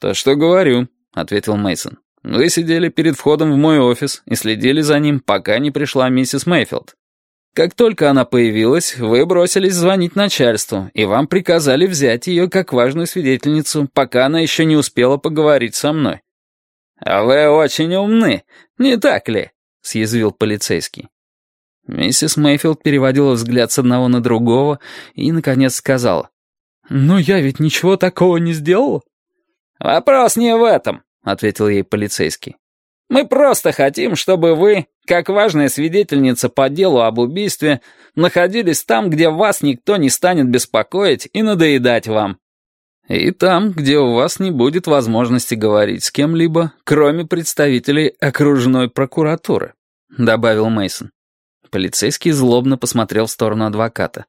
«То, что говорю», — ответил Мейсон. «Вы сидели перед входом в мой офис и следили за ним, пока не пришла миссис Мейфилд. Как только она появилась, вы бросились звонить начальству, и вам приказали взять ее как важную свидетельницу, пока она еще не успела поговорить со мной». «А вы очень умны, не так ли?» — съязвил полицейский. Миссис Мейфилд переводила взгляд с одного на другого и, наконец, сказала: «Но я ведь ничего такого не сделала». «Вопрос не в этом», — ответил ей полицейский. «Мы просто хотим, чтобы вы, как важная свидетельница по делу об убийстве, находились там, где вас никто не станет беспокоить и надоедать вам. И там, где у вас не будет возможности говорить с кем-либо, кроме представителей окружной прокуратуры», — добавил Мейсон. Полицейский злобно посмотрел в сторону адвоката.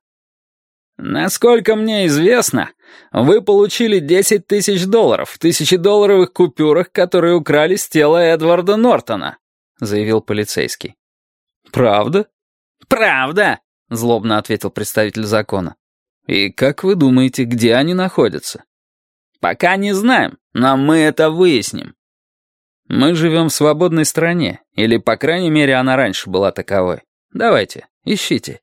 «Насколько мне известно, вы получили $10 000 в 1000-долларовых купюрах, которые украли с тела Эдварда Нортона», — заявил полицейский. «Правда?» «Правда», — злобно ответил представитель закона. «И как вы думаете, где они находятся?» «Пока не знаем, но мы это выясним». «Мы живем в свободной стране, или, по крайней мере, она раньше была таковой. Давайте, ищите».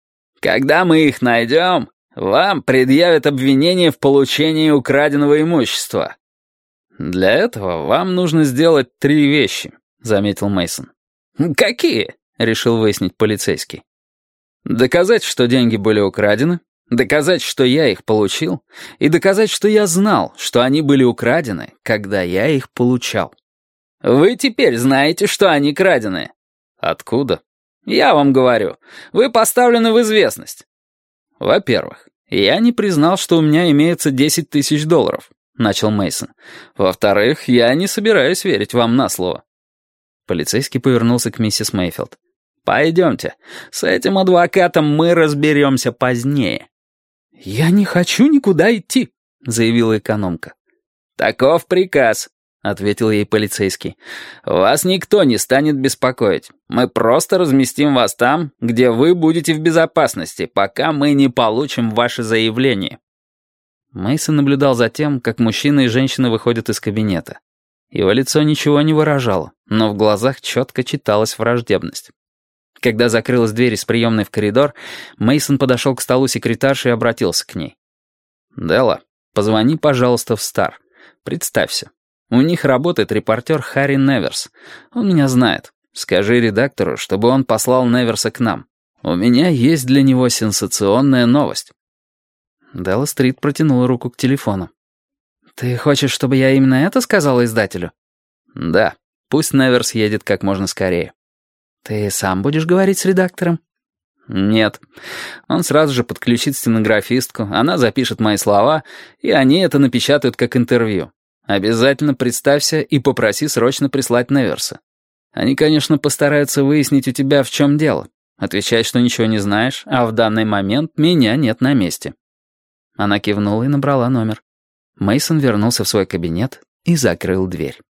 «Когда мы их найдем, вам предъявят обвинение в получении украденного имущества». «Для этого вам нужно сделать 3 вещи», — заметил Мейсон. «Какие?» — решил выяснить полицейский. «Доказать, что деньги были украдены, доказать, что я их получил, и доказать, что я знал, что они были украдены, когда я их получал». «Вы теперь знаете, что они краденые». «Откуда?» «Я вам говорю, вы поставлены в известность». «Во-первых, я не признал, что у меня имеется $10 000, начал Мейсон. «Во-вторых, я не собираюсь верить вам на слово». Полицейский повернулся к миссис Мейфилд. «Пойдемте, с этим адвокатом мы разберемся позднее». «Я не хочу никуда идти», — заявила экономка. «Таков приказ», — ответил ей полицейский. «Вас никто не станет беспокоить. Мы просто разместим вас там, где вы будете в безопасности, пока мы не получим ваше заявление». Мейсон наблюдал за тем, как мужчина и женщина выходят из кабинета. Его лицо ничего не выражало, но в глазах четко читалась враждебность. Когда закрылась дверь из приемной в коридор, Мейсон подошел к столу секретарши и обратился к ней. «Делла, позвони, пожалуйста, в Стар. Представься. У них работает репортер Харри Неверс. Он меня знает. Скажи редактору, чтобы он послал Неверса к нам. У меня есть для него сенсационная новость». Делла Стрит протянула руку к телефону. «Ты хочешь, чтобы я именно это сказала издателю?» «Да. Пусть Неверс едет как можно скорее». «Ты сам будешь говорить с редактором?» «Нет. Он сразу же подключит стенографистку, она запишет мои слова, и они это напечатают как интервью. Обязательно представься и попроси срочно прислать Неверса. Они, конечно, постараются выяснить у тебя, в чем дело. Отвечай, что ничего не знаешь, а в данный момент меня нет на месте». Она кивнула и набрала номер. Мейсон вернулся в свой кабинет и закрыл дверь.